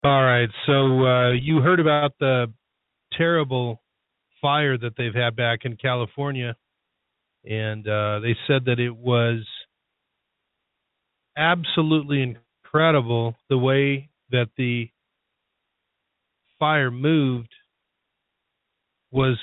All right. So you heard about the terrible fire that they've had back in California, and they said that it was absolutely incredible the way that the fire moved was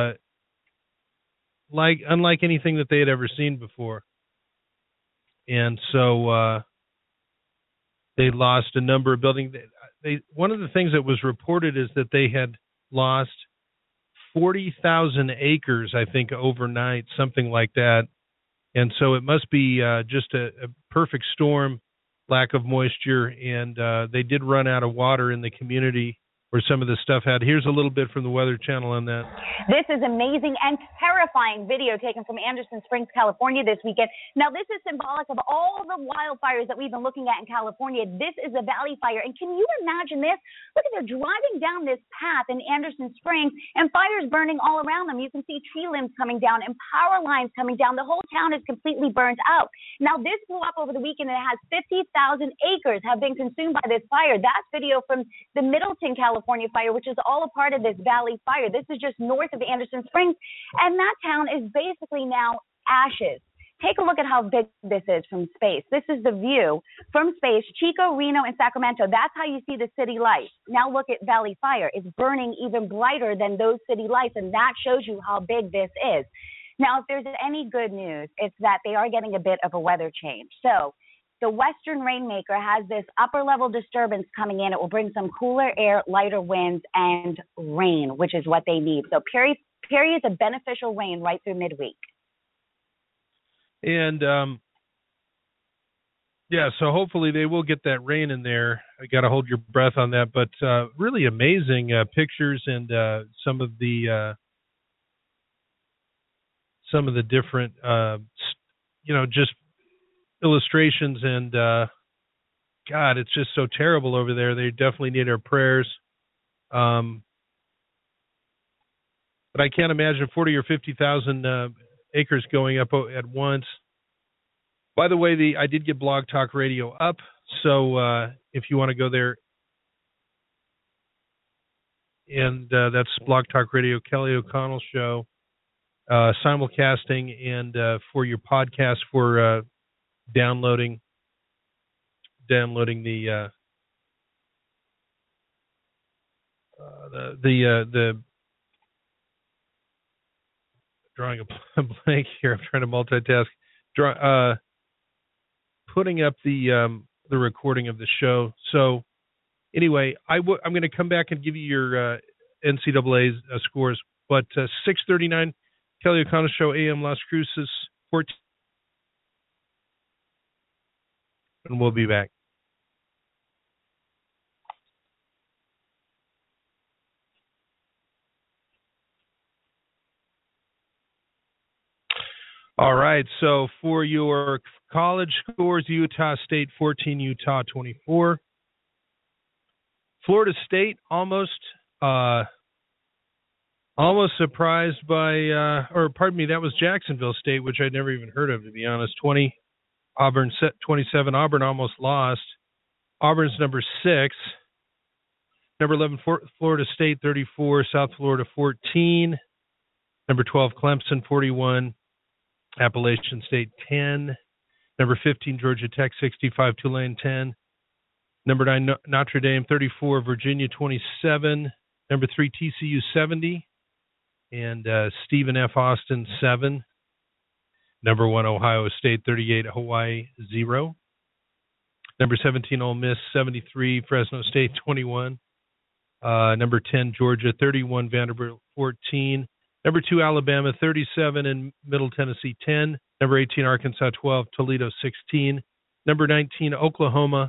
like unlike anything that they had ever seen before. And so they lost a number of buildings. One of the things that was reported is that they had lost 40,000 acres, I think, overnight, something like that. And so it must be just a perfect storm, lack of moisture, and they did run out of water in the community where some of the stuff had. Here's a little bit from the Weather Channel on that. This is amazing and terrifying video taken from Anderson Springs, California this weekend. Now, this is symbolic of all the wildfires that we've been looking at in California. This is a valley fire. And can you imagine this? Look at, they're driving down this path in Anderson Springs and fires burning all around them. You can see tree limbs coming down and power lines coming down. The whole town is completely burned out. Now, this blew up over the weekend and it has 50,000 acres have been consumed by this fire. That's video from the Middleton, California fire, which is all a part of this valley fire. This is just north of Anderson Springs, and that town is basically now ashes. Take a look at how big this is from space. This is the view from space, Chico, Reno, and Sacramento. That's how you see the city lights. Now look at Valley Fire. It's burning even brighter than those city lights, and that shows you how big this is. Now, if there's any good news, it's that they are getting a bit of a weather change. So the Western Rainmaker has this upper-level disturbance coming in. It will bring some cooler air, lighter winds, and rain, which is what they need. So periods of beneficial rain right through midweek. And, yeah, so hopefully they will get that rain in there. I got to hold your breath on that. But really amazing pictures and some of the different, just illustrations, and God, it's just so terrible over there. They definitely need our prayers. But I can't imagine 40 or 50,000 acres going up at once. By the way, I did get Blog Talk Radio up, so if you want to go there, and that's Blog Talk Radio, Kelly O'Connell Show, simulcasting, and for your podcast for downloading the drawing a blank here. I'm trying to multitask. Putting up the recording of the show. So anyway, I'm going to come back and give you your NCAA scores. But 6:39, Kelly O'Connell Show, AM Las Cruces, 14. And we'll be back. All right, so for your college scores, Utah State 14, Utah 24. Florida State almost surprised by, that was Jacksonville State, which I'd never even heard of, to be honest, 20. Auburn 27. Auburn almost lost. Auburn's number 6. Number 11, Florida State 34. South Florida 14. Number 12, Clemson 41. Appalachian State 10. Number 15, Georgia Tech 65. Tulane 10. Number 9, Notre Dame 34. Virginia 27. Number 3, TCU 70. And Stephen F. Austin 7. Number 1, Ohio State 38, Hawaii 0. Number 17, Ole Miss 73, Fresno State 21. Number 10, Georgia 31, Vanderbilt 14. Number 2, Alabama 37, and Middle Tennessee 10. Number 18, Arkansas 12, Toledo 16. Number 19, Oklahoma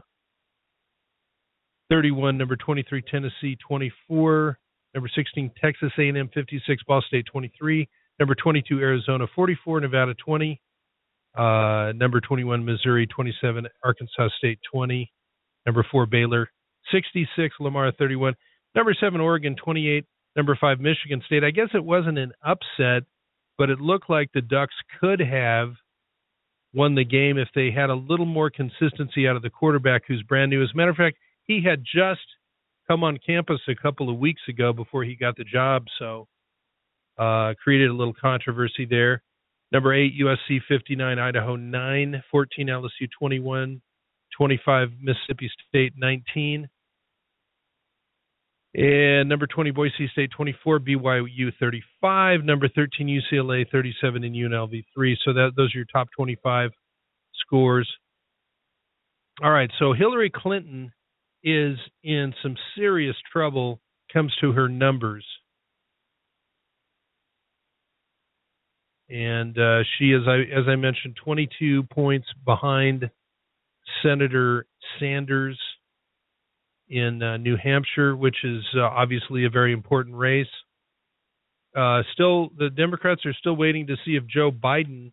31. Number 23, Tennessee 24. Number 16, Texas A&M 56, Ball State 23. Number 22, Arizona 44, Nevada 20. Number 21, Missouri 27, Arkansas State 20. Number 4, Baylor 66, Lamar 31. Number 7, Oregon 28. Number 5, Michigan State. I guess it wasn't an upset, but it looked like the Ducks could have won the game if they had a little more consistency out of the quarterback, who's brand new. As a matter of fact, he had just come on campus a couple of weeks ago before he got the job, so created a little controversy there. Number 8, USC 59, Idaho 9, 14, LSU 21, 25, Mississippi State 19. And number 20, Boise State 24, BYU 35, number 13, UCLA 37, and UNLV 3. So those are your top 25 scores. All right, so Hillary Clinton is in some serious trouble comes to her numbers. And she is, as I mentioned, 22 points behind Senator Sanders in New Hampshire, which is obviously a very important race. Still, the Democrats are still waiting to see if Joe Biden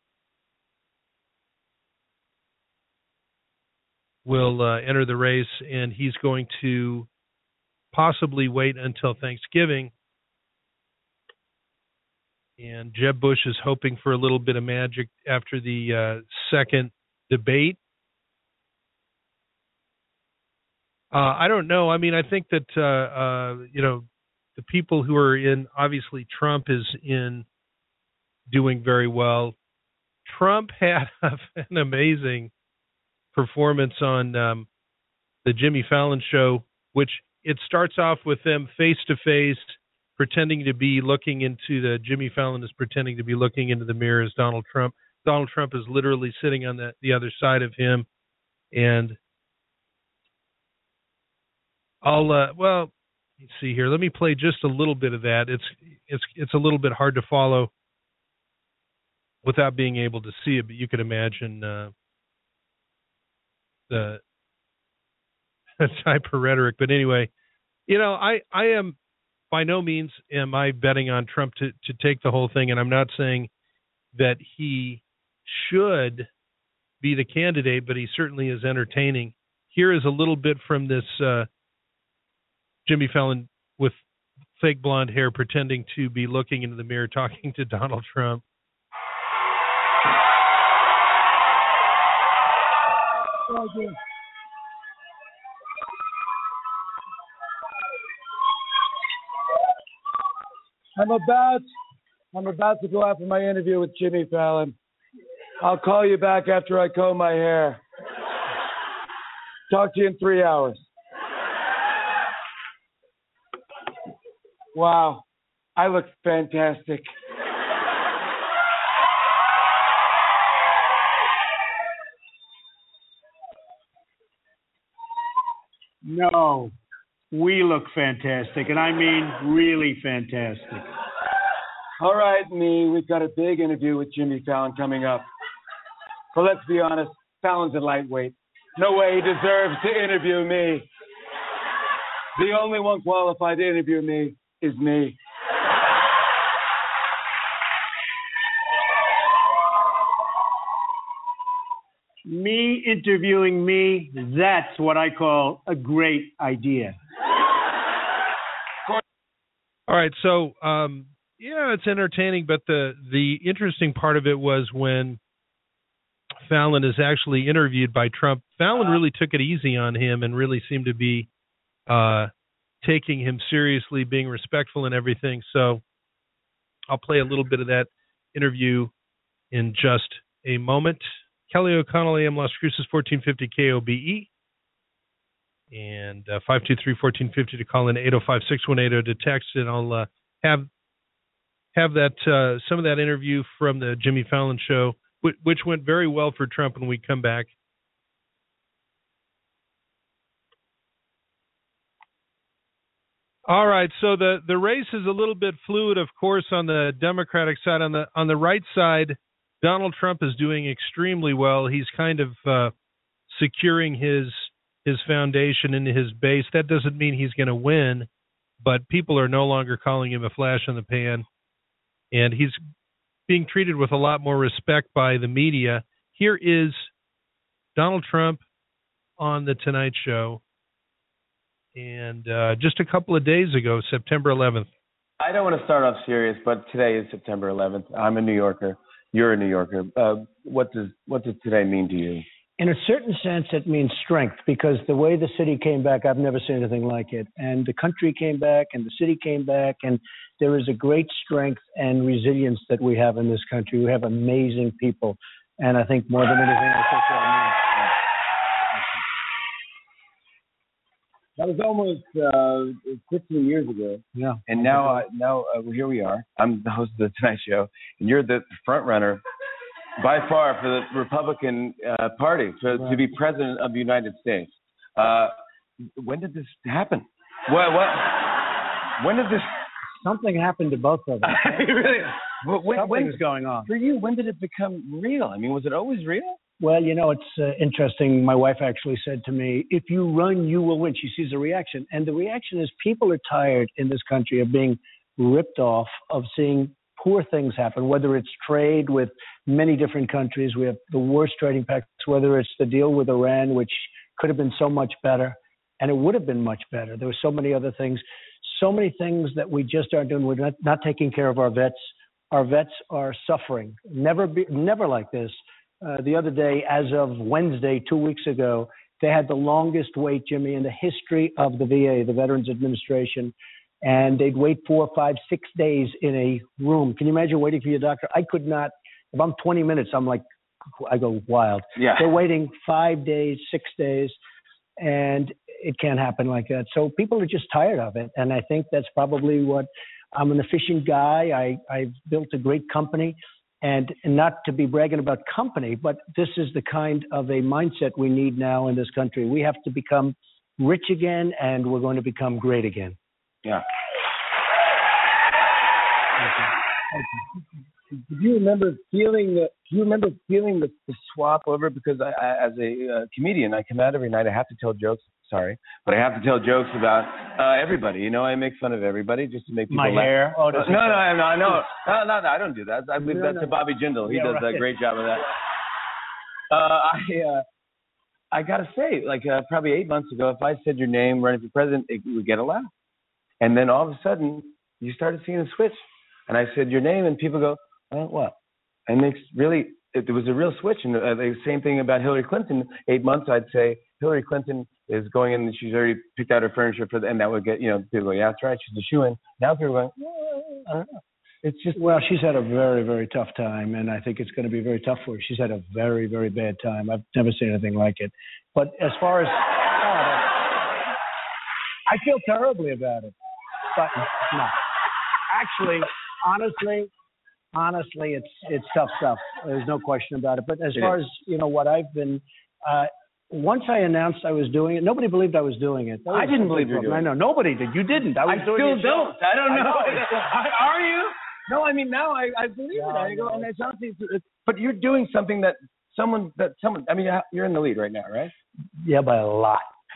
will enter the race, and he's going to possibly wait until Thanksgiving. And Jeb Bush is hoping for a little bit of magic after the second debate. I don't know. I mean, I think that, the people who are in, obviously Trump is in doing very well. Trump had an amazing performance on the Jimmy Fallon show, which it starts off with them face-to-face, pretending to be looking into Jimmy Fallon is pretending to be looking into the mirror as Donald Trump. Donald Trump is literally sitting on the other side of him, and let's see here. Let me play just a little bit of that. It's a little bit hard to follow without being able to see it, but you can imagine the type of rhetoric. But anyway, I am by no means am I betting on Trump to take the whole thing, and I'm not saying that he should be the candidate, but he certainly is entertaining. Here is a little bit from this Jimmy Fallon with fake blonde hair pretending to be looking into the mirror talking to Donald Trump. I'm about to go out for my interview with Jimmy Fallon. I'll call you back after I comb my hair. Talk to you in 3 hours. Wow, I look fantastic. No, we look fantastic, and I mean really fantastic. All right, we've got a big interview with Jimmy Fallon coming up. But let's be honest, Fallon's a lightweight. No way he deserves to interview me. The only one qualified to interview me is me. Me interviewing me, that's what I call a great idea. All right, so it's entertaining, but the interesting part of it was when Fallon is actually interviewed by Trump. Fallon really took it easy on him and really seemed to be taking him seriously, being respectful and everything. So I'll play a little bit of that interview in just a moment. Kelly O'Connell, AM Las Cruces, 1450 KOBE. And 523-1450 to call in, 805-6180 to text, and I'll have that some of that interview from the Jimmy Fallon show, which went very well for Trump when we come back. All right, so the race is a little bit fluid, of course, on the Democratic side. On the right side, Donald Trump is doing extremely well. He's kind of securing his foundation and his base. That doesn't mean he's going to win, but people are no longer calling him a flash in the pan, and he's being treated with a lot more respect by the media. Here is Donald Trump on The Tonight Show, and just a couple of days ago, September 11th. I don't want to start off serious, but today is September 11th. I'm a New Yorker. You're a New Yorker. What does today mean to you? In a certain sense, it means strength, because the way the city came back, I've never seen anything like it. And the country came back and the city came back, and there is a great strength and resilience that we have in this country. We have amazing people. And I think more than anything else, that's what I mean. That was almost 15 years ago. Yeah. And now here we are. I'm the host of the Tonight Show, and you're the front runner by far for the Republican Party to be president of the United States. When did this happen? What? When did this? Something happened to both of us. Really? Something was going on. For you, when did it become real? I mean, was it always real? Well, it's interesting. My wife actually said to me, if you run, you will win. She sees a reaction. And the reaction is people are tired in this country of being ripped off, of seeing poor things happen, whether it's trade with many different countries. We have the worst trading pacts, whether it's the deal with Iran, which could have been so much better, and it would have been much better. There were so many other things, so many things that we just aren't doing. We're not taking care of our vets. Our vets are suffering. Never like this. The other day, as of Wednesday, 2 weeks ago, they had the longest wait, Jimmy, in the history of the VA, the Veterans Administration. And they'd wait 4, 5, 6 days in a room. Can you imagine waiting for your doctor? I could not. If I'm 20 minutes, I go wild. Yeah. They're waiting 5 days, 6 days, and it can't happen like that. So people are just tired of it. And I think that's probably what I'm an efficient guy. I've built a great company. And not to be bragging about company, but this is the kind of a mindset we need now in this country. We have to become rich again, and we're going to become great again. Yeah. Do you remember feeling the swap over? Because I, as a comedian, I come out every night. I have to tell jokes. Sorry, but I have to tell jokes about everybody. I make fun of everybody just to make people laugh. My hair? Oh, no, I don't do that. I leave that to Bobby Jindal. He does a great job of that. I gotta say, probably 8 months ago, if I said your name running for president, it would get a laugh. And then all of a sudden, you started seeing a switch. And I said your name, and people go, what? And it was a real switch. And the same thing about Hillary Clinton. 8 months, I'd say Hillary Clinton is going in, and she's already picked out her furniture and that would get, people go, yeah, that's right, she's a shoo-in. Now people are going, I don't know. It's just. Well, she's had a very, very tough time, and I think it's going to be very tough for her. She's had a very, very bad time. I've never seen anything like it. But as far as, I feel terribly about it. But no, actually, honestly, it's tough stuff. There's no question about it. But as far as what I've been, once I announced I was doing it, nobody believed I was doing it. I didn't believe you were doing it. I know nobody did. You didn't. I still don't. I don't know. Are you? No, I mean now I believe it. I go, and it's honestly, but you're doing something that someone. I mean, you're in the lead right now, right? Yeah, by a lot.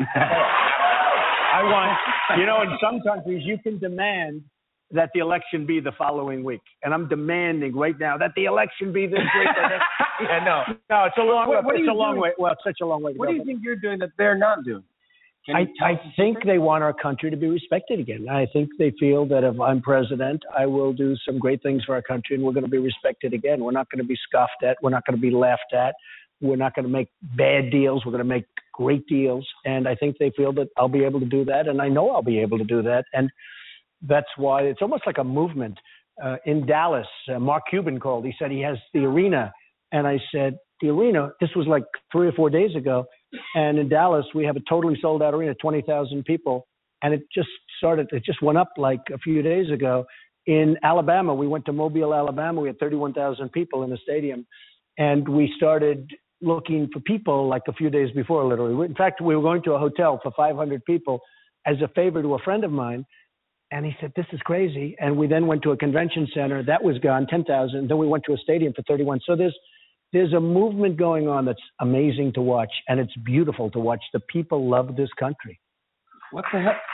I want, in some countries you can demand that the election be the following week, and I'm demanding right now that the election be this week. No, it's a long way. It's a long way. Well, it's such a long way to go. What do you think you're doing that they're not doing? I think they want our country to be respected again. I think they feel that if I'm president, I will do some great things for our country, and we're going to be respected again. We're not going to be scoffed at. We're not going to be laughed at. We're not going to make bad deals. We're going to make great deals. And I think they feel that I'll be able to do that, and I know I'll be able to do that. And that's why it's almost like a movement. In Dallas, Mark Cuban called. He said he has the arena. And I said, the arena, this was like 3 or 4 days ago. And in Dallas, we have a totally sold out arena, 20,000 people. And it just went up like a few days ago. In Alabama, we went to Mobile, Alabama. We had 31,000 people in the stadium. And we started looking for people like a few days before, literally. In fact, we were going to a hotel for 500 people as a favor to a friend of mine. And he said, this is crazy. And we then went to a convention center. That was gone, 10,000. Then we went to a stadium for 31. So there's a movement going on that's amazing to watch. And it's beautiful to watch. The people love this country. What the heck?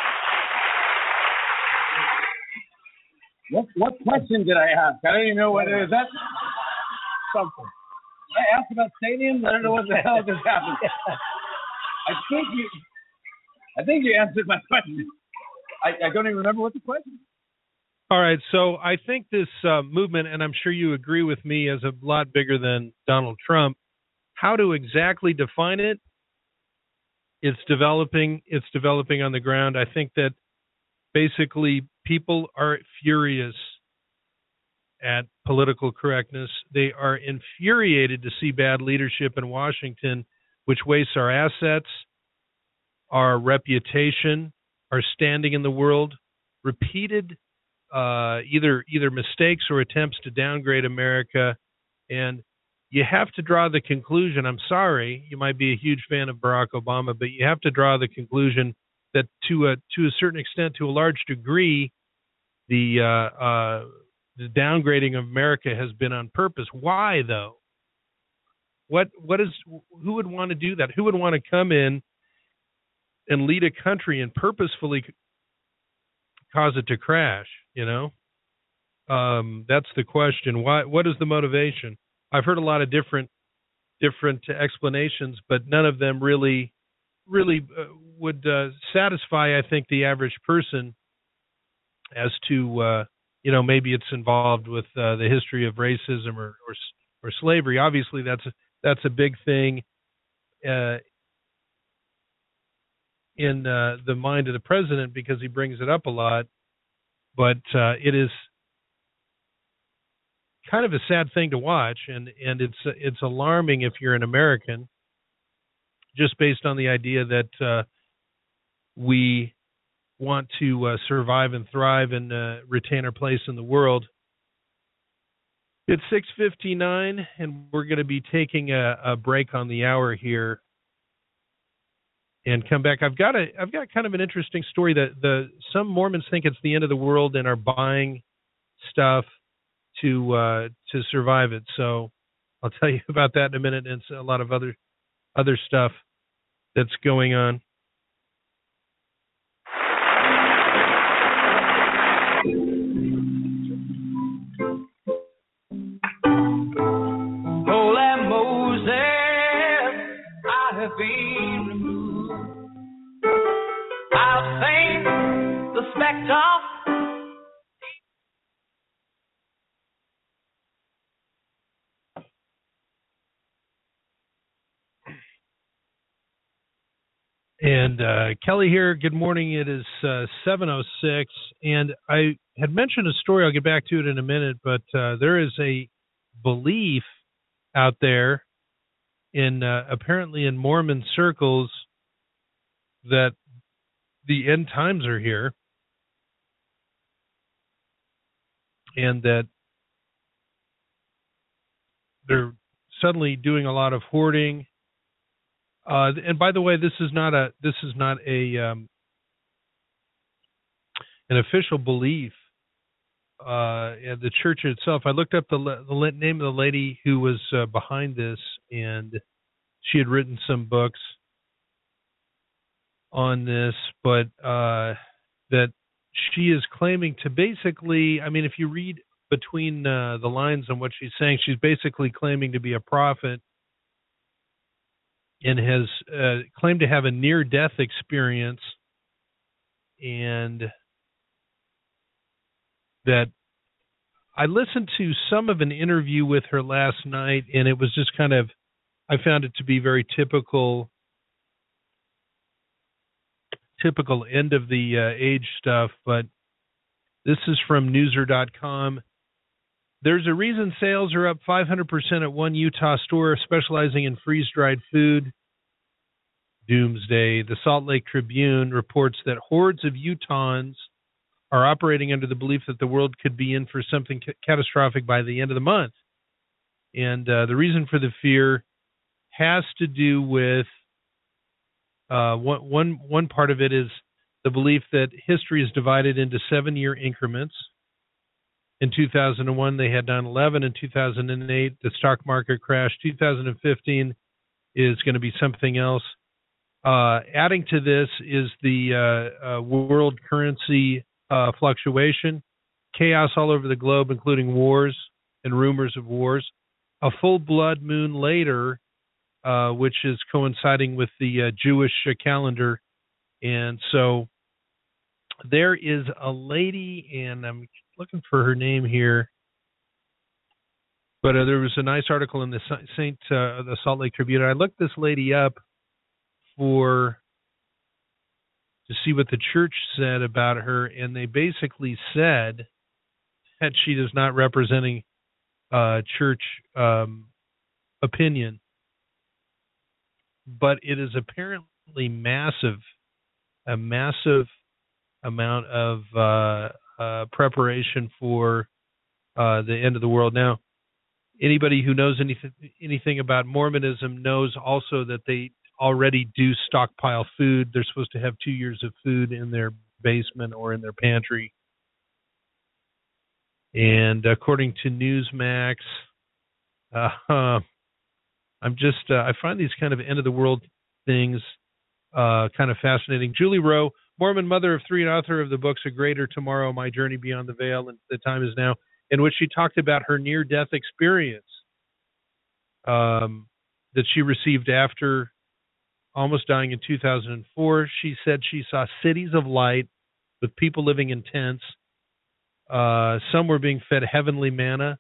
What question did I ask? I don't even know what it is. That's something. I asked about stadiums. I don't know what the hell just happened. I think you answered my question. I don't even remember what the question is. All right, so I think this movement, and I'm sure you agree with me, is a lot bigger than Donald Trump. How to exactly define it? It's developing on the ground. I think that basically people are furious at political correctness. They are infuriated to see bad leadership in Washington, which wastes our assets, our reputation, our standing in the world. Repeated either mistakes or attempts to downgrade America, and you have to draw the conclusion. I'm sorry, you might be a huge fan of Barack Obama, but you have to draw the conclusion that to a certain extent, to a large degree, the downgrading of America has been on purpose. Why though? Who would want to do that? Who would want to come in and lead a country and purposefully cause it to crash? That's the question. Why? What is the motivation? I've heard a lot of different explanations, but none of them really would satisfy, I think, the average person as to maybe it's involved with the history of racism or slavery. Obviously, that's a big thing in the mind of the president because he brings it up a lot. But it is kind of a sad thing to watch, and it's alarming if you're an American, just based on the idea that we want to survive and thrive and retain our place in the world. It's 6:59, and we're going to be taking a break on the hour here, and come back. I've got kind of an interesting story that some Mormons think it's the end of the world and are buying stuff to survive it. So I'll tell you about that in a minute, and a lot of other stuff that's going on. Holy Moses, I have been removed. I've seen the spectre. And Kelly here. Good morning. It is 7:06, and I had mentioned a story. I'll get back to it in a minute, but there is a belief out there apparently in Mormon circles that the end times are here, and that they're suddenly doing a lot of hoarding. And by the way, this is not an official belief in the church itself. I looked up the name of the lady who was behind this, and she had written some books on this, but that she is claiming to basically, I mean, if you read between the lines on what she's saying, she's basically claiming to be a prophet, and has claimed to have a near-death experience, and that I listened to some of an interview with her last night, and it was just I found it to be very typical end of the age stuff, but this is from Newser.com. There's a reason sales are up 500% at one Utah store specializing in freeze-dried food. Doomsday. The Salt Lake Tribune reports that hordes of Utahns are operating under the belief that the world could be in for something catastrophic by the end of the month. And the reason for the fear has to do with one part of it is the belief that history is divided into 7-year increments. In 2001, they had 9/11. In 2008, the stock market crashed. 2015 is going to be something else. Adding to this is the world currency fluctuation, chaos all over the globe, including wars and rumors of wars. A full blood moon later, which is coinciding with the Jewish calendar. And so there is a lady, and I'm looking for her name here, But there was a nice article in the the Salt Lake Tribune. I looked this lady up to see what the church said about her, and they basically said that she is not representing church opinion, but it is apparently a massive amount of preparation for the end of the world. Now, anybody who knows anything about Mormonism knows also that they already do stockpile food. They're supposed to have 2 years of food in their basement or in their pantry. And according to Newsmax, I find these kind of end of the world things kind of fascinating. Julie Rowe, Mormon mother of 3 and author of the books A Greater Tomorrow, My Journey Beyond the Veil, and The Time Is Now, in which she talked about her near-death experience that she received after almost dying in 2004. She said she saw cities of light with people living in tents. Some were being fed heavenly manna.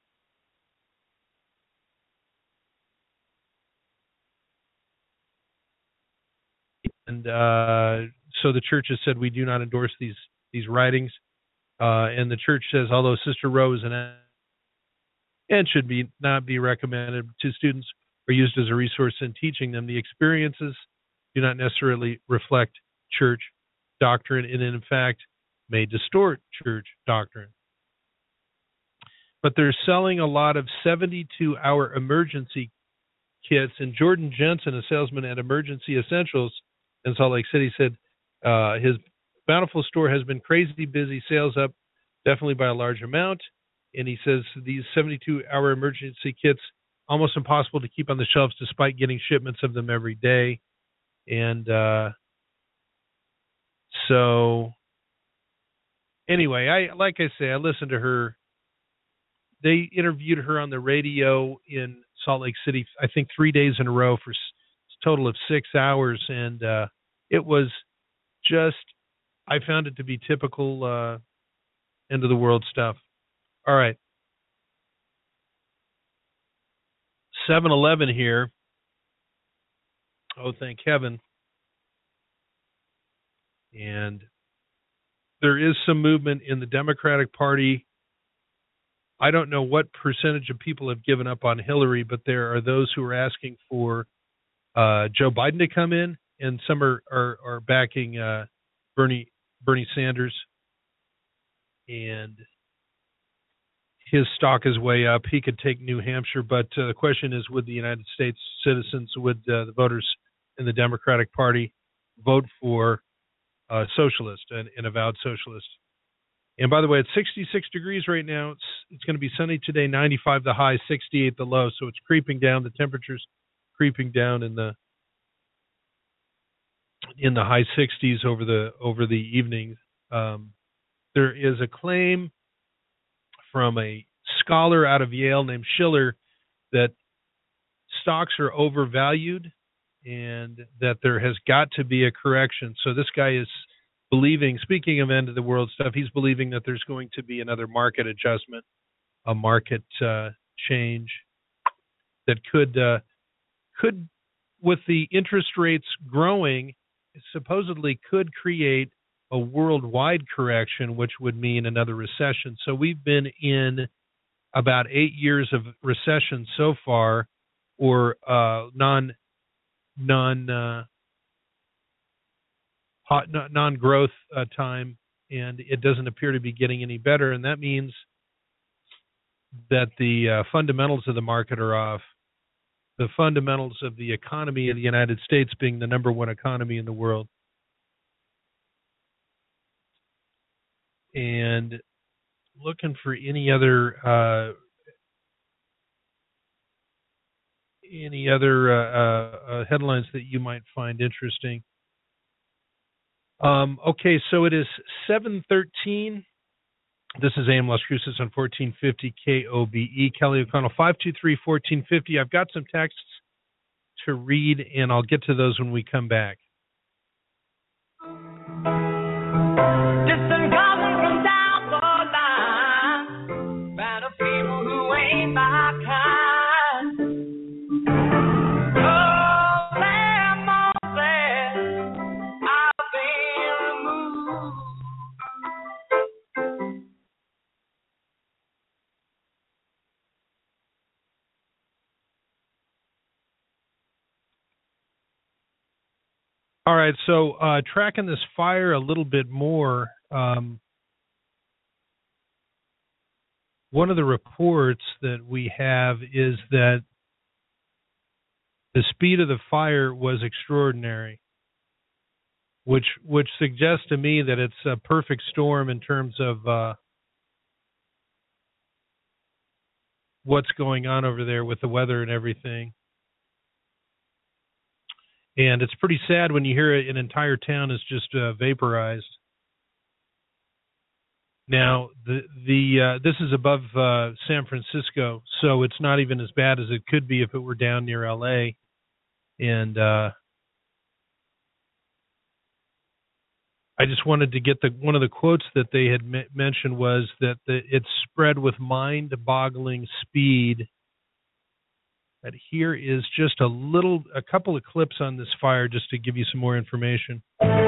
And so the church has said we do not endorse these writings. And the church says, although Sister Rowe is and should not be recommended to students or used as a resource in teaching them, the experiences do not necessarily reflect church doctrine, and in fact may distort church doctrine. But they're selling a lot of 72-hour emergency kits, and Jordan Jensen, a salesman at Emergency Essentials in Salt Lake City, said his Bountiful store has been crazy busy, sales up definitely by a large amount. And he says these 72-hour emergency kits, almost impossible to keep on the shelves despite getting shipments of them every day. And so anyway, I listened to her. They interviewed her on the radio in Salt Lake City, I think 3 days in a row for a total of 6 hours. And it was just, I found it to be typical end of the world stuff. All right. 7-Eleven here. Oh, thank heaven. And there is some movement in the Democratic Party. I don't know what percentage of people have given up on Hillary, but there are those who are asking for Joe Biden to come in, and some are backing Bernie Sanders, and his stock is way up. He could take New Hampshire, but the question is, would the United States citizens, would the voters in the Democratic Party vote for a socialist, an avowed socialist? And by the way, it's 66 degrees right now. It's going to be sunny today, 95 the high, 68 the low, so it's creeping down. The temperature's creeping down in the high 60s over the evening. There is a claim from a scholar out of Yale named Schiller that stocks are overvalued and that there has got to be a correction. So this guy is believing, speaking of end of the world stuff, he's believing that there's going to be another market adjustment, a market change that could, with the interest rates growing, supposedly could create a worldwide correction, which would mean another recession. So we've been in about 8 years of recession so far, or non-growth time, and it doesn't appear to be getting any better. And that means that the fundamentals of the market are off. The fundamentals of the economy of the United States being the number one economy in the world. And looking for any other headlines that you might find interesting. Okay, so it is 7:13. This is AM Las Cruces on 1450 KOBE. Kelly O'Connell, 523-1450. I've got some texts to read, and I'll get to those when we come back. Listen, coming from down the line, about a people who ain't my All right, so tracking this fire a little bit more, one of the reports that we have is that the speed of the fire was extraordinary, which suggests to me that it's a perfect storm in terms of what's going on over there with the weather and everything. And it's pretty sad when you hear an entire town is just vaporized. Now, this is above San Francisco, so it's not even as bad as it could be if it were down near L.A. And I just wanted to get one of the quotes that they had mentioned was that it spread with mind-boggling speed. And here is just a couple of clips on this fire just to give you some more information.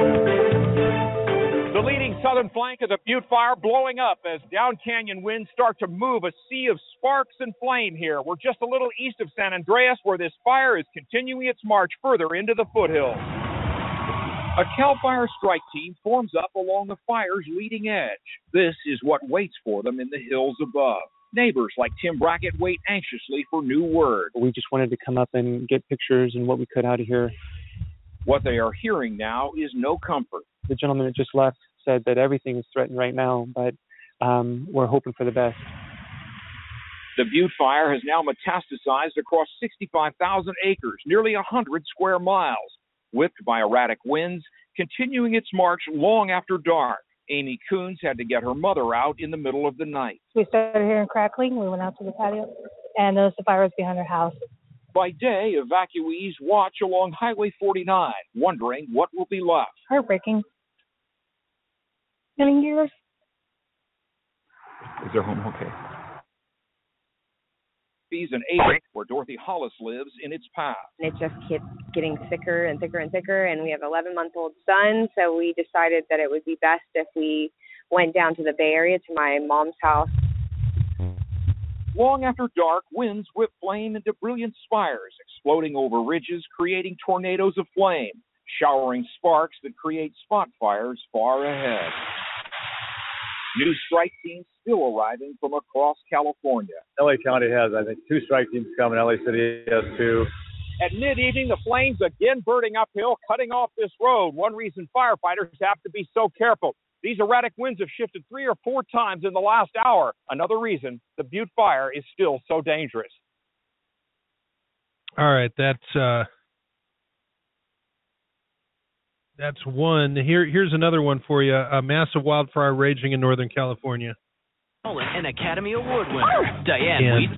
The leading southern flank of the Butte Fire blowing up as down canyon winds start to move a sea of sparks and flame here. We're just a little east of San Andreas where this fire is continuing its march further into the foothills. A CAL FIRE strike team forms up along the fire's leading edge. This is what waits for them in the hills above. Neighbors like Tim Brackett wait anxiously for new word. We just wanted to come up and get pictures and what we could out of here. What they are hearing now is no comfort. The gentleman that just left said that everything is threatened right now, but we're hoping for the best. The Butte Fire has now metastasized across 65,000 acres, nearly 100 square miles, whipped by erratic winds, continuing its march long after dark. Amy Coons had to get her mother out in the middle of the night. We started hearing crackling. We went out to the patio and noticed the fire was behind our house. By day, evacuees watch along Highway 49, wondering what will be left. Heartbreaking. Many years. Is their home okay? And 8, where Dorothy Hollis lives, in its path. It just keeps getting thicker and thicker and thicker, and we have an 11-month-old son, so we decided that it would be best if we went down to the Bay Area to my mom's house. Long after dark, winds whip flame into brilliant spires, exploding over ridges, creating tornadoes of flame, showering sparks that create spot fires far ahead. New strike teams still arriving from across California. LA County has, I think, 2 strike teams coming. LA City has 2. At mid-evening, the flames again burning uphill, cutting off this road. One reason firefighters have to be so careful. These erratic winds have shifted 3 or 4 times in the last hour. Another reason the Butte Fire is still so dangerous. All right, that's one. Here's another one for you. A massive wildfire raging in Northern California. An Academy Award winner, Diane Wheaton.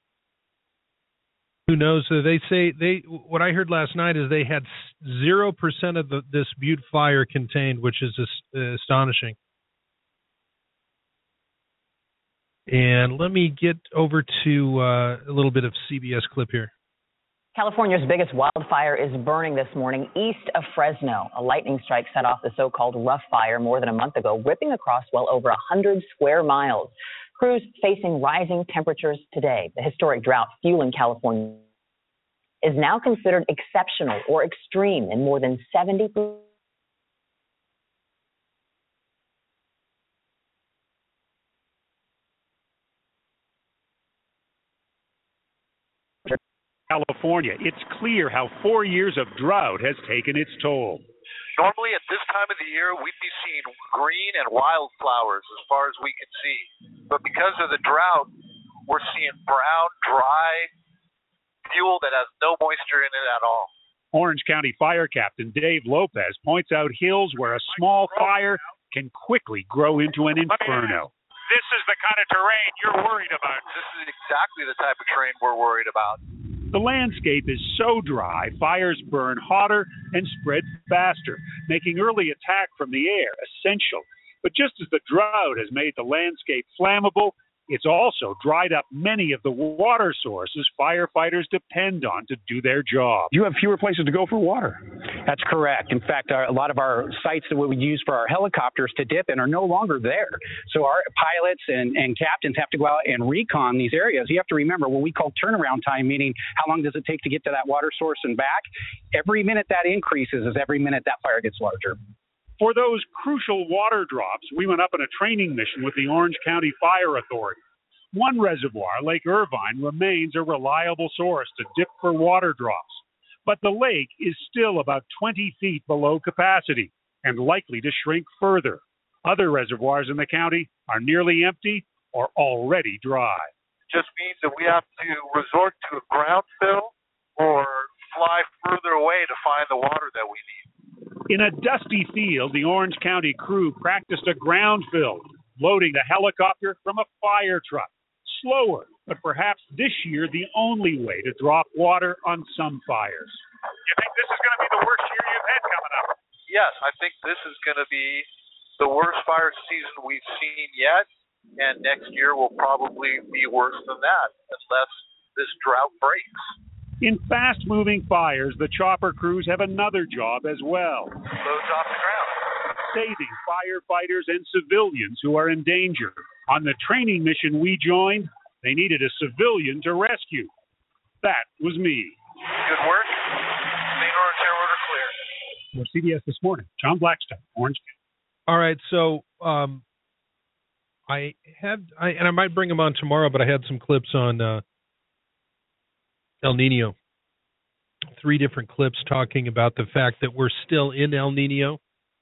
Who knows? What I heard last night is they had 0% of this Butte Fire contained, which is astonishing. And let me get over to a little bit of CBS clip here. California's biggest wildfire is burning this morning east of Fresno. A lightning strike set off the so-called Rough Fire more than a month ago, ripping across well over 100 square miles. Crews facing rising temperatures today. The historic drought fueling California is now considered exceptional or extreme in more than 70%. California, it's clear how 4 years of drought has taken its toll. Normally at this time of the year, we'd be seeing green and wildflowers as far as we can see. But because of the drought, we're seeing brown, dry fuel that has no moisture in it at all. Orange County Fire Captain Dave Lopez points out hills where a small fire can quickly grow into an inferno. This is the kind of terrain you're worried about. This is exactly the type of terrain we're worried about. The landscape is so dry, fires burn hotter and spread faster, making early attack from the air essential. But just as the drought has made the landscape flammable, It's also dried up many of the water sources firefighters depend on to do their job. You have fewer places to go for water. That's correct. In fact, a lot of our sites that we use for our helicopters to dip in are no longer there. So our pilots and captains have to go out and recon these areas. You have to remember what we call turnaround time, meaning how long does it take to get to that water source and back? Every minute that increases is every minute that fire gets larger. For those crucial water drops, we went up on a training mission with the Orange County Fire Authority. One reservoir, Lake Irvine, remains a reliable source to dip for water drops. But the lake is still about 20 feet below capacity and likely to shrink further. Other reservoirs in the county are nearly empty or already dry. Just means that we have to resort to a ground fill or fly further away to find the water that we need. In a dusty field, the Orange County crew practiced a ground fill, loading a helicopter from a fire truck. Slower, but perhaps this year the only way to drop water on some fires. You think this is going to be the worst year you've had coming up? Yes, I think this is going to be the worst fire season we've seen yet, and next year will probably be worse than that unless this drought breaks. In fast-moving fires, the chopper crews have another job as well. Loads off the ground. Saving firefighters and civilians who are in danger. On the training mission we joined, they needed a civilian to rescue. That was me. Good work. St. Orange Air Order clear. For CBS This Morning, John Blackstone, Orange County. All right, so I might bring them on tomorrow, but I had some clips on El Nino. 3 different clips talking about the fact that we're still in El Nino,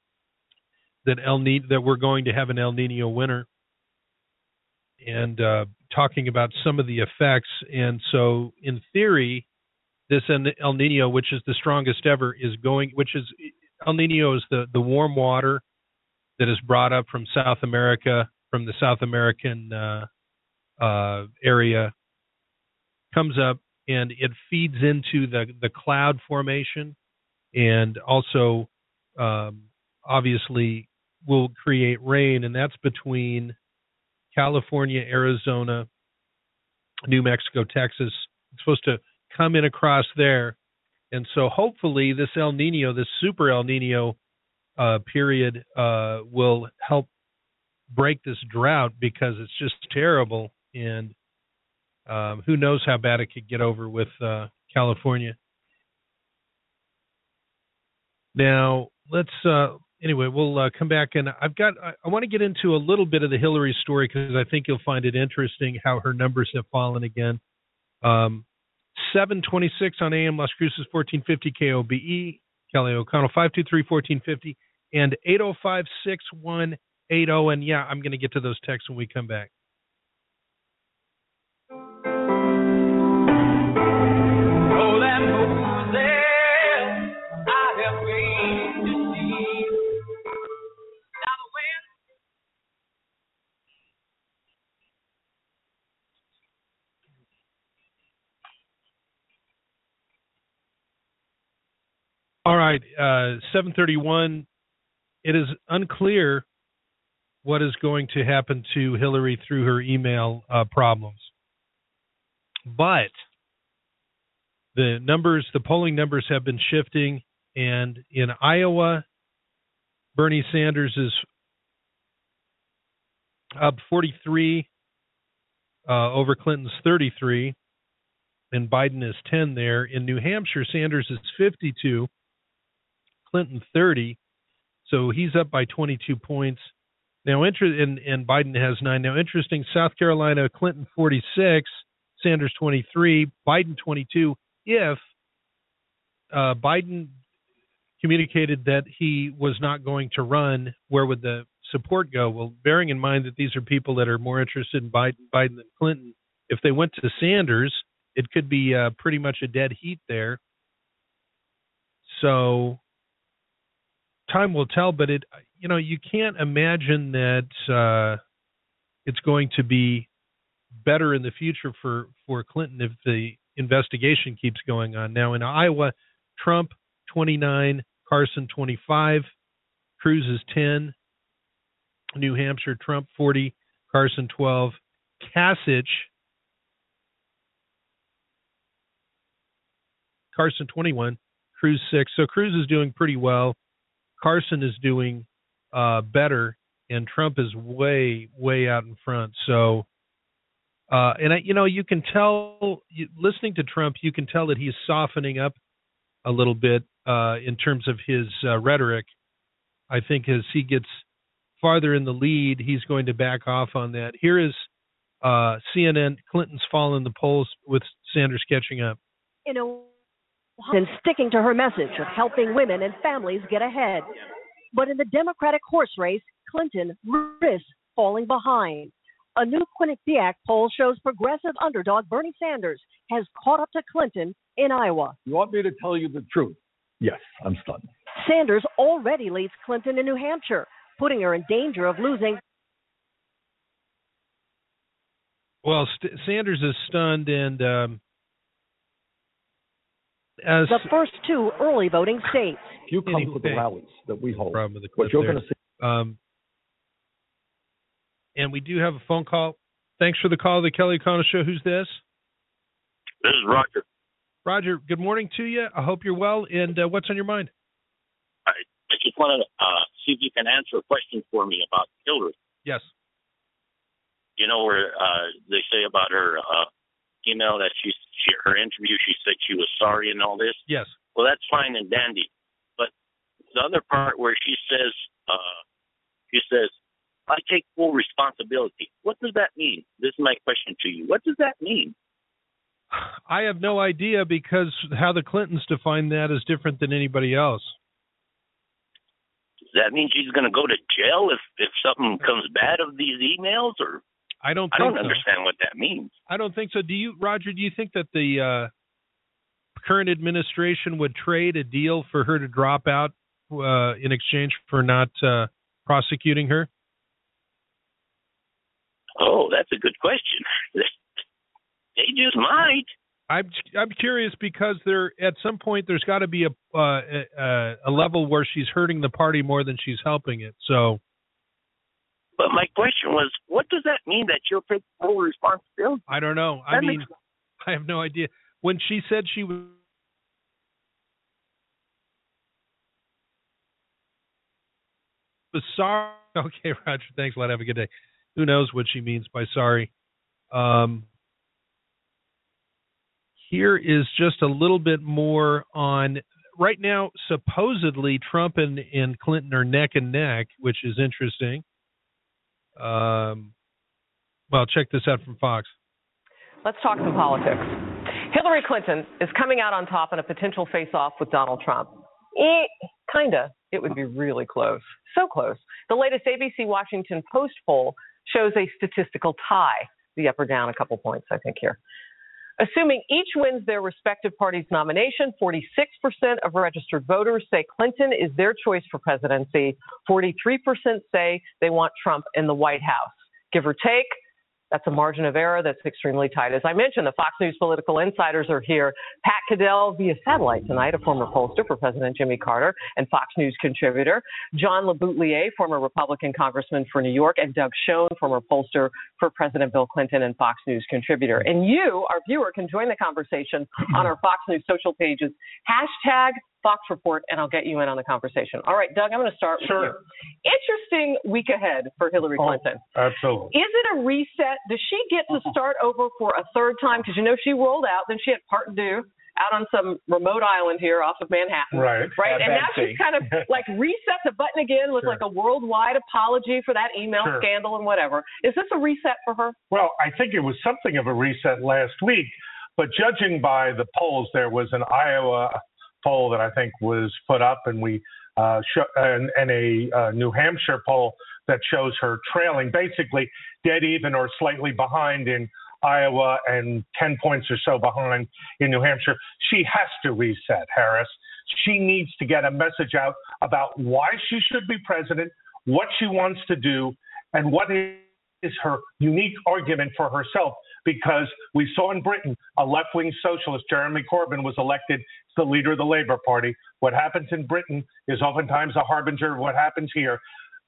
that we're going to have an El Nino winter, and talking about some of the effects. And so, in theory, this El Nino, which is the strongest ever, El Nino is the warm water that is brought up from South America, from the South American area, comes up, and it feeds into the cloud formation, and also obviously will create rain, and that's between California, Arizona, New Mexico, Texas. It's supposed to come in across there, and so hopefully this El Nino, this super El Nino period will help break this drought, because it's just terrible, and who knows how bad it could get over with California. Now, let's anyway, we'll come back, and I want to get into a little bit of the Hillary story, because I think you'll find it interesting how her numbers have fallen again. 726 on AM Las Cruces, 1450 KOBE, Kelly O'Connell, 523-1450, and 805-6180. And yeah, I'm going to get to those texts when we come back. All right, 7:31. It is unclear what is going to happen to Hillary through her email problems. But the polling numbers have been shifting, and in Iowa, Bernie Sanders is up 43 over Clinton's 33, and Biden is 10 there. In New Hampshire, Sanders is 52, Clinton 30, so he's up by 22 points. Now, and Biden has 9. Now, interesting, South Carolina, Clinton 46, Sanders 23, Biden 22. If Biden communicated that he was not going to run, where would the support go? Well, bearing in mind that these are people that are more interested in Biden than Clinton, if they went to Sanders, it could be pretty much a dead heat there. So time will tell, but you can't imagine that it's going to be better in the future for Clinton if the investigation keeps going on. Now in Iowa, Trump 29, Carson 25, Cruz is 10, New Hampshire, Trump 40, Carson 12, Kasich. Carson 21, Cruz 6. So Cruz is doing pretty well. Carson is doing better, and Trump is way, way out in front. So, you can tell, listening to Trump, you can tell that he's softening up a little bit in terms of his rhetoric. I think as he gets farther in the lead, he's going to back off on that. Here is CNN, Clinton's fall in the polls with Sanders catching up. And sticking to her message of helping women and families get ahead. But in the Democratic horse race, Clinton risks falling behind. A new Quinnipiac poll shows progressive underdog Bernie Sanders has caught up to Clinton in Iowa. You want me to tell you the truth? Yes, I'm stunned. Sanders already leads Clinton in New Hampshire, putting her in danger of losing. Well, Sanders is stunned, and as the first two early voting states. If you come to the rallies that we hold, what you're going to see. And we do have a phone call. Thanks for the call to the Kelly O'Connell Show. Who's this? This is Roger. Roger, good morning to you. I hope you're well. And what's on your mind? I just want to see if you can answer a question for me about Hillary. Yes. You know where they say about her email that her interview, she said she was sorry and all this? Yes. Well, that's fine and dandy. But the other part where she says, I take full responsibility. What does that mean? This is my question to you. What does that mean? I have no idea, because how the Clintons define that is different than anybody else. Does that mean she's going to go to jail if something comes bad of these emails? Or I don't understand what that means. I don't think so. Do you, Roger, do you think that the current administration would trade a deal for her to drop out in exchange for not prosecuting her? Oh, that's a good question. They just might. I'm curious, because at some point there's got to be a level where she's hurting the party more than she's helping it. So. But my question was, what does that mean, that you'll take full responsibility? I don't know. I have no idea. When she said she was sorry. Okay, Roger, thanks a lot. Have a good day. Who knows what she means by sorry. Here is just a little bit more on, right now, supposedly Trump and Clinton are neck and neck, which is interesting. Well, check this out from Fox. Let's talk some politics. Hillary Clinton is coming out on top in a potential face-off with Donald Trump. Kinda. It would be really close. So close. The latest ABC Washington Post poll shows a statistical tie. The up or down a couple points, I think, here. Assuming each wins their respective party's nomination, 46% of registered voters say Clinton is their choice for presidency. 43% say they want Trump in the White House. Give or take, that's a margin of error that's extremely tight. As I mentioned, the Fox News political insiders are here. Pat Caddell via satellite tonight, a former pollster for President Jimmy Carter and Fox News contributor. John LeBoutelier, former Republican congressman for New York, and Doug Schoen, former pollster for President Bill Clinton and Fox News contributor. And you, our viewer, can join the conversation on our Fox News social pages. Hashtag Fox Report, and I'll get you in on the conversation. All right, Doug, I'm going to start with you. Interesting week ahead for Hillary Clinton. Absolutely. Is it a reset? Does she get to start over for a third time? Because, she rolled out, then she had part due out on some remote island here off of Manhattan. Right. And now she's kind of like reset the button again with like a worldwide apology for that email scandal and whatever. Is this a reset for her? Well, I think it was something of a reset last week, but judging by the polls, there was an Iowa poll that I think was put up, and and a New Hampshire poll that shows her trailing, basically dead even or slightly behind in Iowa and 10 points or so behind in New Hampshire. She has to reset, Harris. She needs to get a message out about why she should be president, what she wants to do, and what is her unique argument for herself. Because we saw in Britain, a left-wing socialist, Jeremy Corbyn, was elected as the leader of the Labour Party. What happens in Britain is oftentimes a harbinger of what happens here.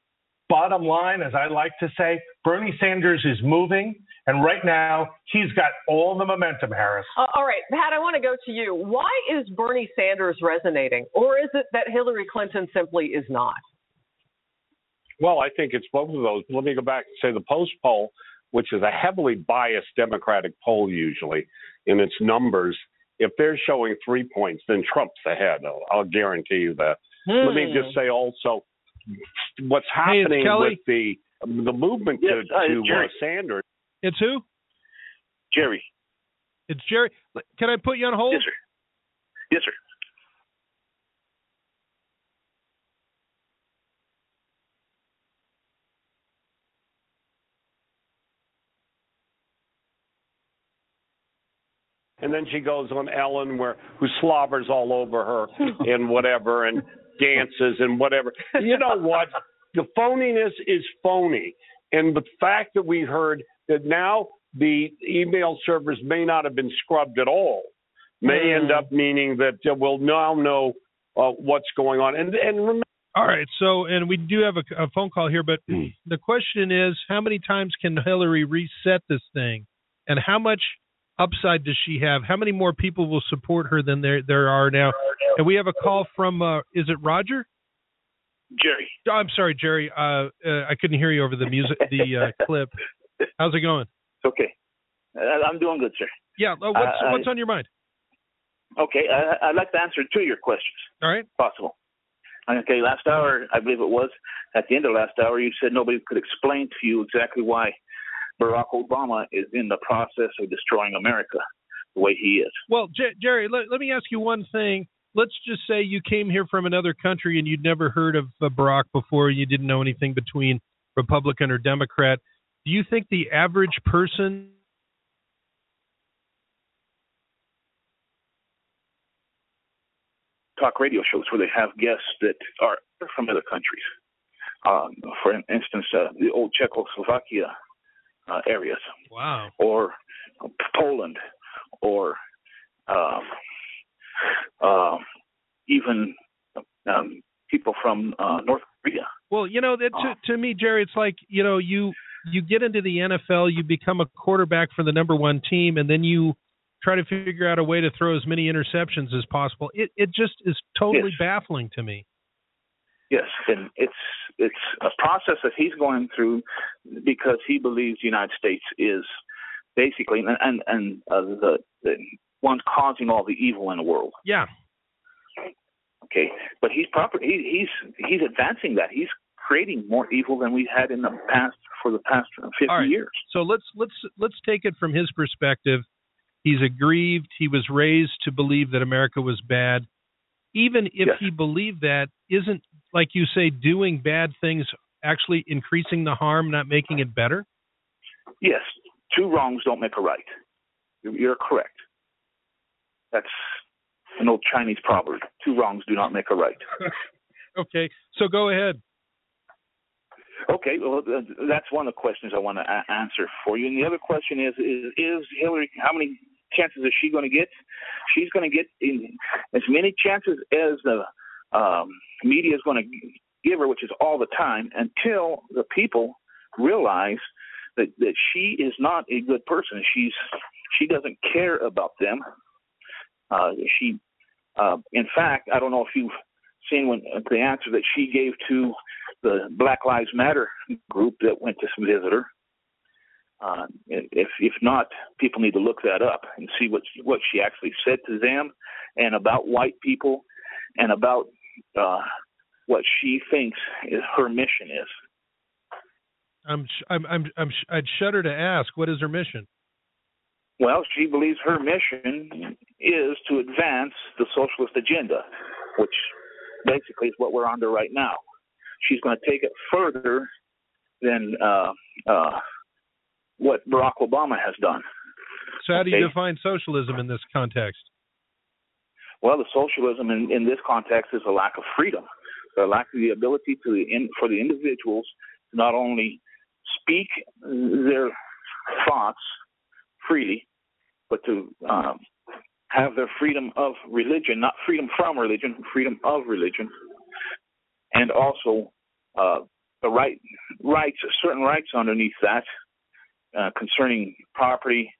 bottom line, as I like to say, Bernie Sanders is moving, and right now he's got all the momentum, Harris. All right, Pat, I want to go to you. Why is Bernie Sanders resonating, or is it that Hillary Clinton simply is not? Well, I think it's both of those. Let me go back and say the Post poll, which is a heavily biased Democratic poll usually in its numbers, if they're showing 3 points, then Trump's ahead. I'll guarantee you that. Let me just say also what's happening with the movement to Sanders. It's who? Jerry. It's Jerry. Can I put you on hold? Yes, sir. Yes, sir. And then she goes on Ellen, who slobbers all over her and whatever, and dances and whatever. You know what? The phoniness is phony. And the fact that we heard that now the email servers may not have been scrubbed at all may end up meaning that we'll now know what's going on. And remember. All right. So, and we do have a phone call here, but the question is, how many times can Hillary reset this thing? And how much upside does she have? How many more people will support her than there are now? And we have a call from, is it Roger? Jerry. Oh, I'm sorry, Jerry. I couldn't hear you over the music, the clip. How's it going? It's okay. I'm doing good, sir. Yeah. What's on your mind? Okay. I'd like to answer 2 of your questions. All right. Possible. Okay. Last hour, I believe it was, at the end of last hour, you said nobody could explain to you exactly why Barack Obama is in the process of destroying America the way he is. Well, Jerry, let me ask you one thing. Let's just say you came here from another country and you'd never heard of Barack before. You didn't know anything between Republican or Democrat. Do you think the average person talk radio shows where they have guests that are from other countries? For instance, the old Czechoslovakia areas. Wow. Or Poland, or even people from North Korea. Well, to me, Jerry, it's like, you get into the NFL, you become a quarterback for the number one team, and then you try to figure out a way to throw as many interceptions as possible. It just is totally baffling to me. Yes, and it's a process that he's going through because he believes the United States is basically the one causing all the evil in the world. Yeah. Okay, but he's advancing that. He's creating more evil than we had in the past for the past 50 years. So let's take it from his perspective. He's aggrieved. He was raised to believe that America was bad. Even if he believed that, isn't, like you say, doing bad things actually increasing the harm, not making it better? Yes. 2 wrongs don't make a right. You're correct. That's an old Chinese proverb. 2 wrongs do not make a right. Okay. So go ahead. Okay. Well, that's one of the questions I want to answer for you. And the other question is Hillary, how many chances is she going to get? She's going to get as many chances as the media is going to give her, which is all the time, until the people realize that she is not a good person. She doesn't care about them. In fact, I don't know if you've seen the answer that she gave to the Black Lives Matter group that went to visit her. If not, people need to look that up and see what she actually said to them and about white people and about what she thinks her mission is. I'd shudder to ask, what is her mission? Well, she believes her mission is to advance the socialist agenda, which basically is what we're under right now. She's going to take it further than what Barack Obama has done. So how do you define socialism in this context? Well, the socialism in this context is a lack of freedom, a lack of the ability for the individuals to not only speak their thoughts freely, but to have their freedom of religion, not freedom from religion, freedom of religion, and also certain rights underneath that concerning property,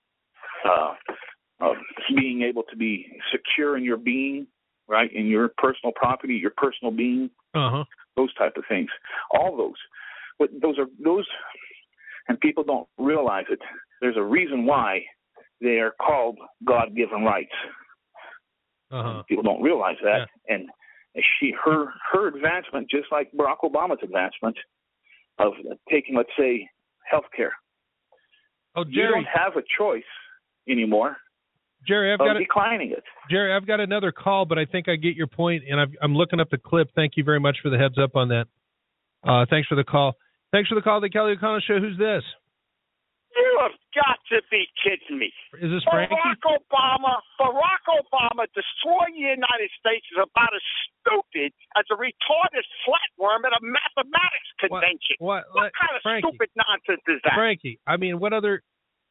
being able to be secure in your being, right, in your personal property, your personal being, those type of things. All those, but those, and people don't realize it. There's a reason why they are called God-given rights. People don't realize that, and her advancement, just like Barack Obama's advancement of taking, let's say, health care. Oh, you don't have a choice anymore. Jerry, declining it. Jerry, I've got another call, but I think I get your point, and I'm looking up the clip. Thank you very much for the heads up on that. Thanks for the call. Thanks for the call, the Kelly O'Connell Show. Who's this? You have got to be kidding me. Is this Frankie? Barack Obama destroying the United States is about as stupid as a retarded flatworm at a mathematics convention. What kind of Frankie, stupid nonsense is that? Frankie, I mean, what other...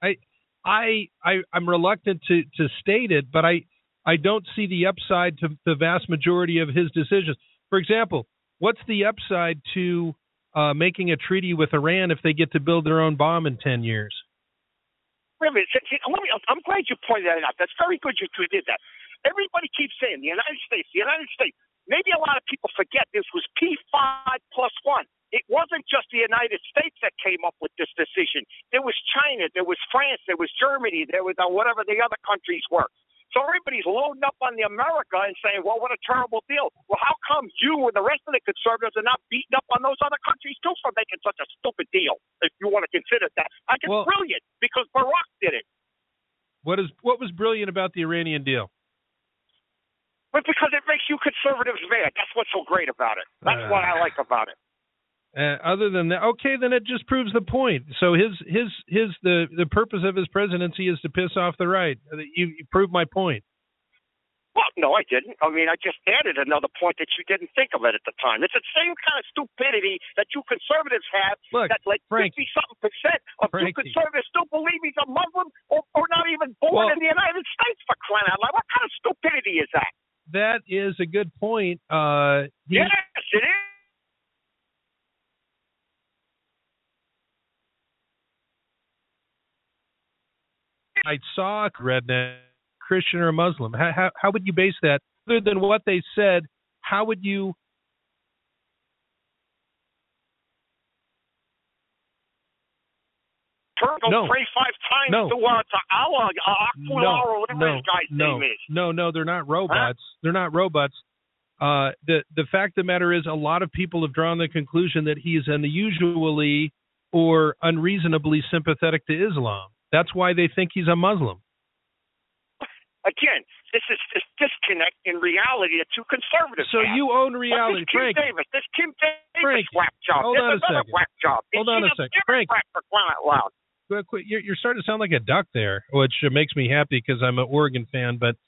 I'm reluctant to state it, but I don't see the upside to the vast majority of his decisions. For example, what's the upside to making a treaty with Iran if they get to build their own bomb in 10 years? Really, I'm glad you pointed that out. That's very good you did that. Everybody keeps saying the United States, the United States. Maybe a lot of people forget this was P5+1. It wasn't just the United States that came up with this decision. There was China, there was France, there was Germany, there was whatever the other countries were. So everybody's loading up on the America and saying, well, what a terrible deal. Well, how come you and the rest of the conservatives are not beating up on those other countries too for making such a stupid deal, if you want to consider that? I think it's brilliant because Barack did it. What was brilliant about the Iranian deal? But because it makes you conservatives mad. That's what's so great about it. That's what I like about it. Other than that, okay, then it just proves the point. So the purpose of his presidency is to piss off the right. You proved my point. Well, no, I didn't. I mean, I just added another point that you didn't think of it at the time. It's the same kind of stupidity that you conservatives have. Look, that like 50-something% of you conservatives still believe he's a Muslim or not even born in the United States, for crying out loud. What kind of stupidity is that? That is a good point. Yes, it is. I saw a redneck, Christian or Muslim. How would you base that? Other than what they said, how would you? Go pray 5 times to Allah, or whatever his guy's name is. No, they're not robots. Huh? They're not robots. The fact of the matter is, a lot of people have drawn the conclusion that he is unusually or unreasonably sympathetic to Islam. That's why they think he's a Muslim. Again, this is this disconnect in reality that two conservatives have. You own reality, Frank. This Kim Davis whack job. Hold on a second. Whack job. Hold on a second, Frank. You're starting to sound like a duck there, which makes me happy because I'm an Oregon fan. But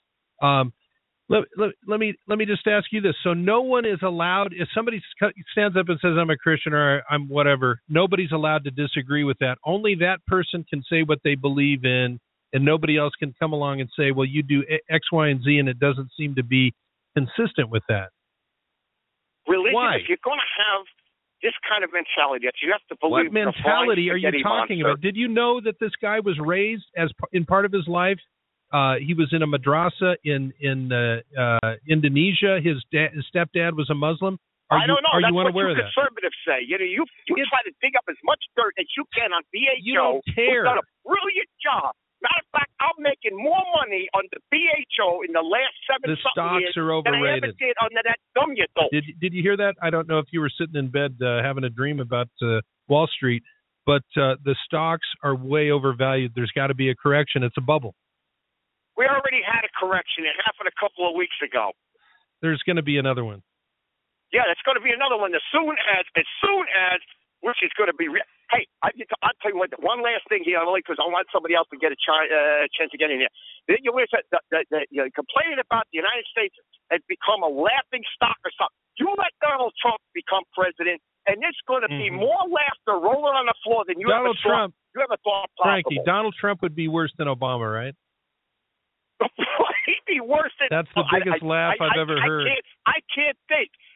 let me just ask you this: so no one is allowed. If somebody stands up and says I'm a Christian or I'm whatever, nobody's allowed to disagree with that. Only that person can say what they believe in, and nobody else can come along and say, well, you do X, Y, and Z, and it doesn't seem to be consistent with that. Religion, Why? If you're going to have this kind of mentality that you have to believe. What mentality are you talking about? Did you know that this guy was raised in part of his life? He was in a madrasa in Indonesia. His stepdad was a Muslim. I don't know. Are That's you unaware what of that? Conservatives say. You try to dig up as much dirt as you can on BHO. You don't care. Who's done a brilliant job. Matter of fact, I'm making more money on the BHO in the last 7 The stocks years are overrated. than I ever did under that dumb you dope. Did you hear that? I don't know if you were sitting in bed having a dream about Wall Street, but the stocks are way overvalued. There's got to be a correction. It's a bubble. We already had a correction. It happened a couple of weeks ago. There's going to be another one. Yeah, there's going to be another one as soon as, which is going to be. Hey, I'll tell you what. One last thing here, only because I want somebody else to get a chance to get in here. You're complaining about the United States has become a laughing stock or something. You let Donald Trump become president, and there's going to be more laughter rolling on the floor than you ever thought possible. Frankie, Donald Trump would be worse than Obama, right? He'd be worse than. That's the biggest laugh I've ever heard. I can't think.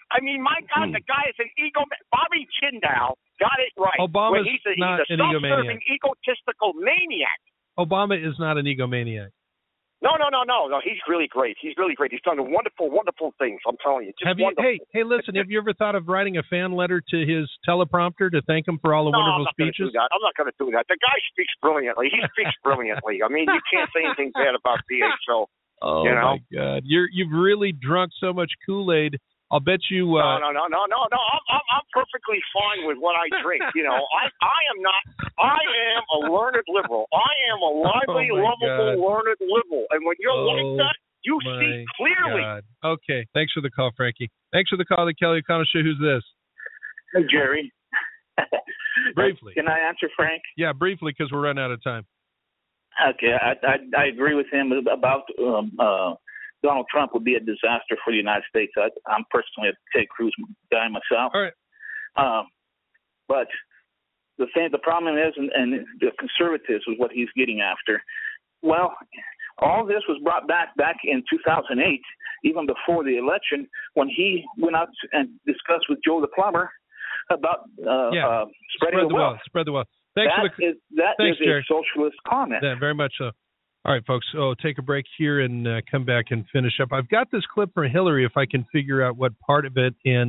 I mean, my God, the guy is an ego. Bobby Jindal got it right. Obama's he's not a an self-serving, egomaniac. egotistical maniac. Obama is not an egomaniac. No. He's really great. He's done wonderful, wonderful things. I'm telling you. Just wonderful. Hey, listen, have you ever thought of writing a fan letter to his teleprompter to thank him for all the wonderful speeches? I'm not going to do that. The guy speaks brilliantly. He speaks brilliantly. I mean, you can't say anything bad about BHO. Oh, you know? My God. You've really drunk so much Kool-Aid. I'll bet you. No. I'm perfectly fine with what I drink. You know, I am not. I am a learned liberal. I am a lively, lovable, learned liberal. And when you're like that, you see clearly. God. Okay. Thanks for the call, Frankie. Thanks for the call, the Kelly O'Connell Show. Who's this? Hey, Jerry. Briefly. Can I answer Frank? Yeah, briefly, because we're running out of time. Okay, I agree with him about Donald Trump would be a disaster for the United States. I'm personally a Ted Cruz guy myself. All right. But the problem is, and the conservatives is what he's getting after. Well, all this was brought back in 2008, even before the election, when he went out and discussed with Joe the plumber about spreading the wealth. Spread the wealth. Thanks that is Jerry. a socialist comment. Yeah, very much so. All right, folks. So take a break here and come back and finish up. I've got this clip from Hillary, if I can figure out what part of it. And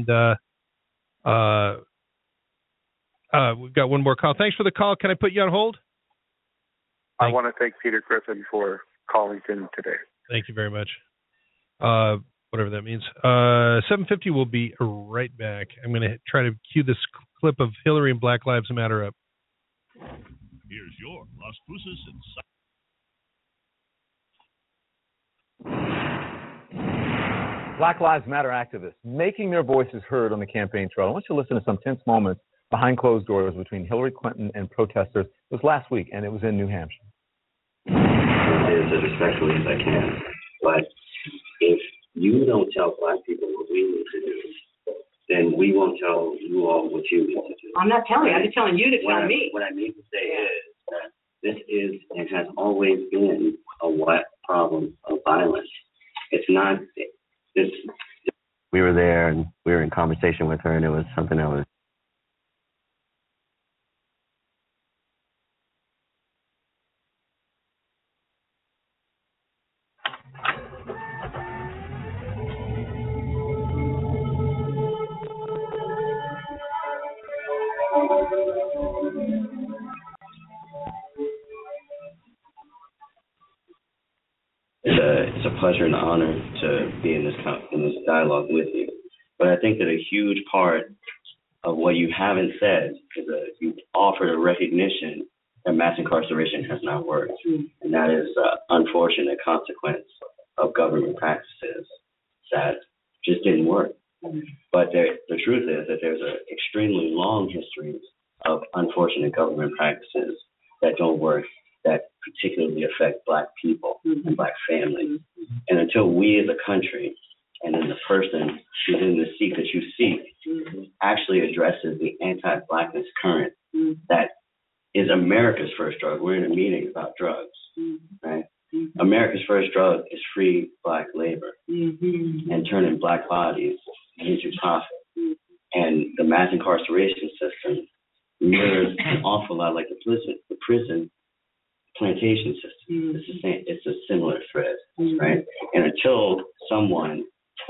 we've got one more call. Thanks for the call. Can I put you on hold? I want to thank Peter Griffin for calling in today. Thank you very much. Whatever that means. 7:50. We'll be right back. I'm going to try to cue this clip of Hillary and Black Lives Matter up. Here's your Las Cruces and Black Lives Matter activists making their voices heard on the campaign trail. I want you to listen to some tense moments behind closed doors between Hillary Clinton and protesters. It was last week, and it was in New Hampshire. As respectfully as I can, but if you don't tell Black people what we need to do, then we won't tell you all what you need to do. I'm not telling you. I'm just telling you to tell me. What I mean to say is that this is and has always been a problem of violence. It's not. We were there and we were in conversation with her, and it was something that was. It's a pleasure and honor to be in this dialogue with you. But I think that a huge part of what you haven't said is that you've offered a recognition that mass incarceration has not worked, and that is an unfortunate consequence of government practices that just didn't work. But the truth is that there's an extremely long history of unfortunate government practices that don't work, that particularly affect Black people and Black families. And until we as a country, and then the person who's in the seat that you seek, actually addresses the anti-Blackness current that is America's first drug. We're in a meeting about drugs, right? America's first drug is free Black labor and turning Black bodies into profit. And the mass incarceration system mirrors an awful lot like the prison plantation system. It's a similar thread, right? And until someone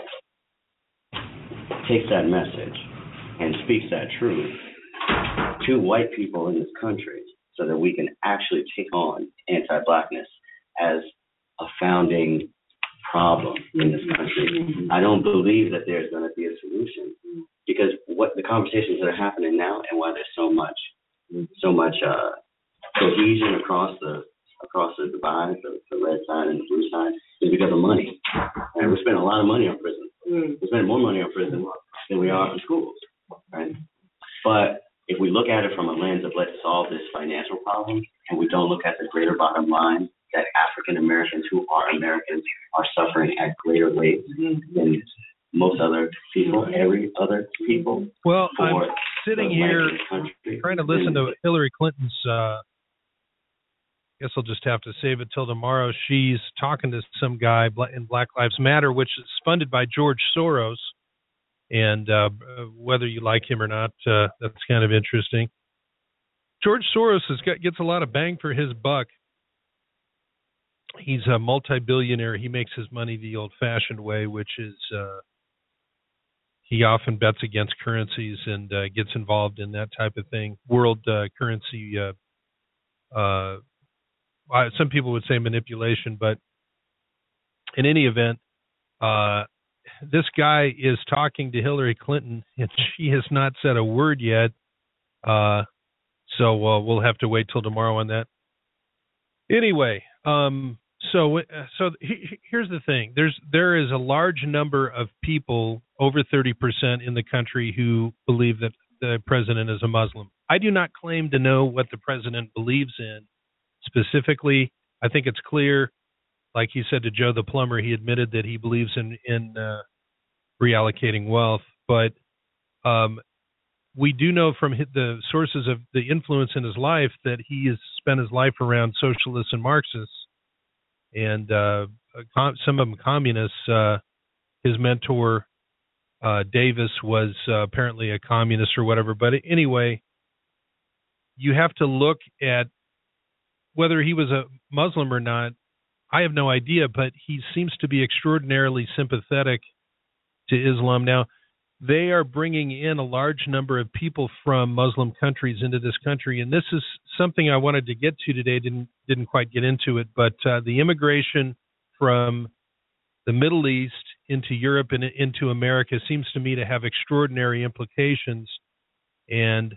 takes that message and speaks that truth to white people in this country so that we can actually take on anti-Blackness as a founding problem in this country, I don't believe that there's going to be a solution, because what the conversations that are happening now and why there's so much cohesion across the divide, the red side and the blue side, is because of money. And we spend a lot of money on prison. We spend more money on prison than we are on schools, right? But if we look at it from a lens of let's solve this financial problem, and we don't look at the greater bottom line that African Americans who are Americans are suffering at greater rates than most other people, every other people. Well, I'm sitting here trying to listen to Hillary Clinton's. I guess I'll just have to save it till tomorrow. She's talking to some guy in Black Lives Matter, which is funded by George Soros. And whether you like him or not, that's kind of interesting. George Soros gets a lot of bang for his buck. He's a multi-billionaire. He makes his money the old-fashioned way, which is he often bets against currencies and gets involved in that type of thing. World currency, some people would say manipulation, but in any event, this guy is talking to Hillary Clinton, and she has not said a word yet. So we'll have to wait till tomorrow on that. Anyway, so here's the thing. There is a large number of people, over 30% in the country, who believe that the president is a Muslim. I do not claim to know what the president believes in specifically. I think it's clear. Like he said to Joe the plumber, he admitted that he believes in reallocating wealth. But we do know from the sources of the influence in his life that he has spent his life around socialists and Marxists, and some of them communists. His mentor, Davis, was apparently a communist or whatever. But anyway, you have to look at whether he was a Muslim or not. I have no idea, but he seems to be extraordinarily sympathetic to Islam. Now, they are bringing in a large number of people from Muslim countries into this country, and this is something I wanted to get to today. Didn't quite get into it, but the immigration from the Middle East into Europe and into America seems to me to have extraordinary implications. And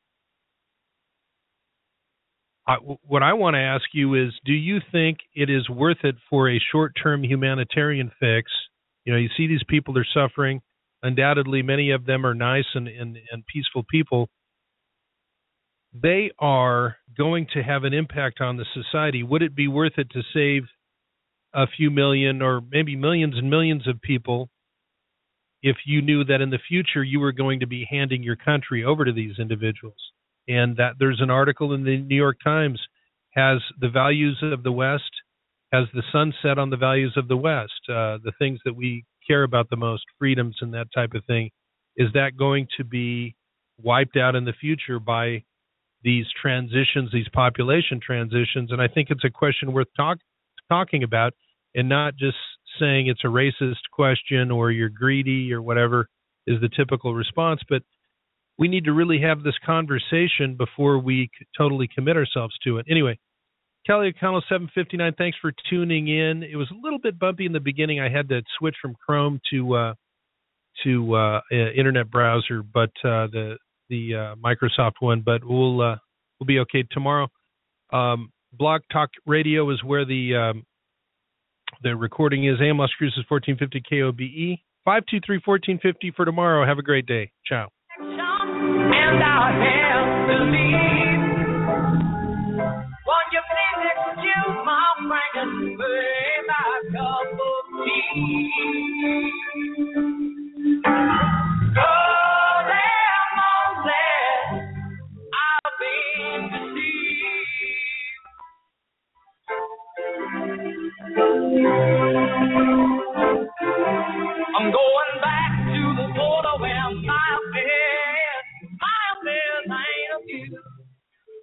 what I want to ask you is, do you think it is worth it for a short-term humanitarian fix? You see these people are suffering. Undoubtedly, many of them are nice and peaceful people. They are going to have an impact on the society. Would it be worth it to save a few million or maybe millions and millions of people if you knew that in the future you were going to be handing your country over to these individuals? And that there's an article in the New York Times, has the values of the West, has the sun set on the values of the West, the things that we care about the most, freedoms and that type of thing. Is that going to be wiped out in the future by these transitions, these population transitions? And I think it's a question worth talking about, and not just saying it's a racist question or you're greedy or whatever is the typical response, but we need to really have this conversation before we totally commit ourselves to it. Anyway, Kelly O'Connell, 759, thanks for tuning in. It was a little bit bumpy in the beginning. I had to switch from Chrome to internet browser, but the Microsoft one. But we'll be okay tomorrow. Blog Talk Radio is where the recording is. AM Las Cruces 1450 KOBE 523-1450 for tomorrow. Have a great day. Ciao. And I have to leave. Won't you please excuse my frankness, babe, my cup of tea?